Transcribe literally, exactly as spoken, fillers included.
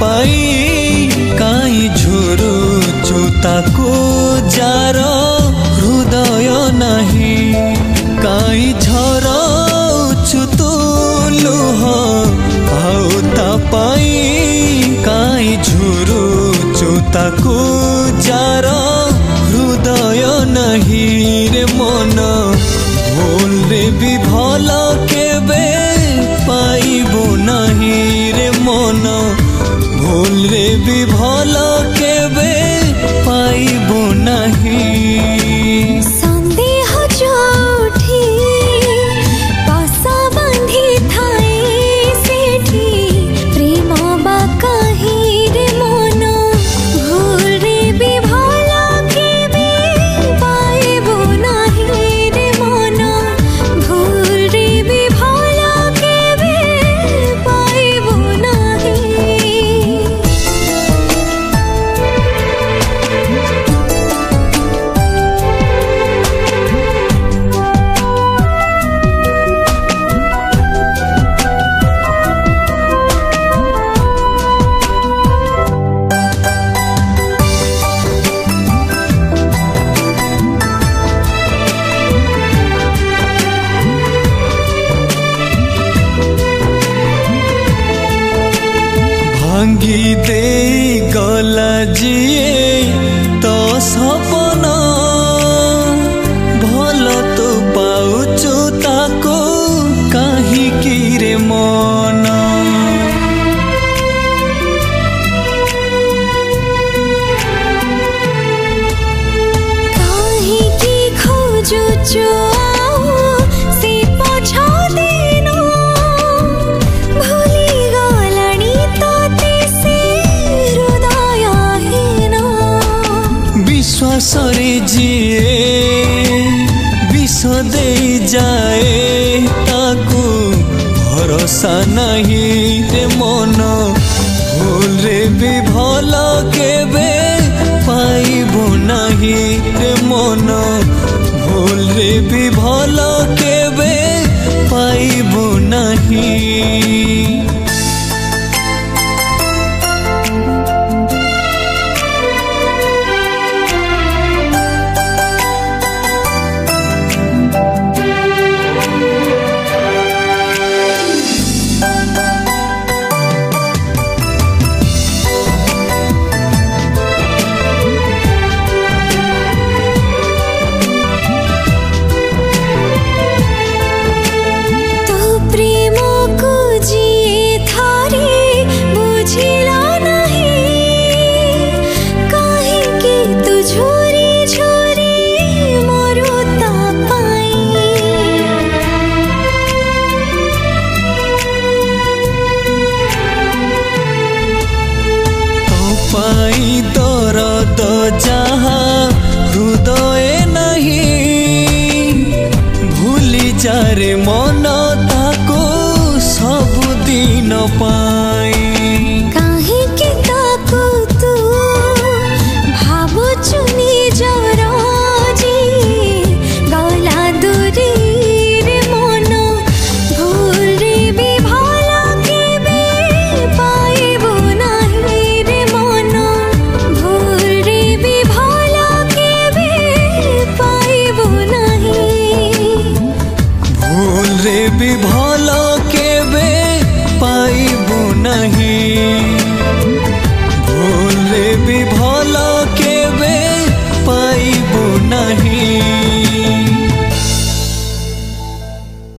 पाई काई झुरुचु ताको जार हृदय नाही काई झरउछु तू लुह आउ ता पाई काई झुरुचु ताको जार हृदय नाही रे मन भूल रे भी भल केबे पाइबो नहीं रे मन भूल रे भी भल केबे पाइबो नहीं संदेह जोठी पासा बांधी थाए सेठी प्रेम बा कही रे मन भूल रे भी भल केबे पाइबो नहीं रे मन भूल रे भी भल केबे पाइबो नहीं। भांगी दे गला जिए तो सपन भल तो पाउछु ताको काहे की रे मन काहे की खोजुछु आउ से पछा दिनो भूली गलनी तोते से हृदय हीन विश्वास रे जिए विष दे जाए ताको भरोसा नहीं रे मन भूल रे भी भल केबे पाइबो नहीं रे मन भूल रे भी भल केबे पाइबो नहीं। तो प्रेम को जिए थारे बुझिला नहीं काहे कि तू झोरी झोरी मोरो ता पाई तो पाई दर्द जहाँ हृदय नहीं भूली जा रे मन ताको सब दिन पाई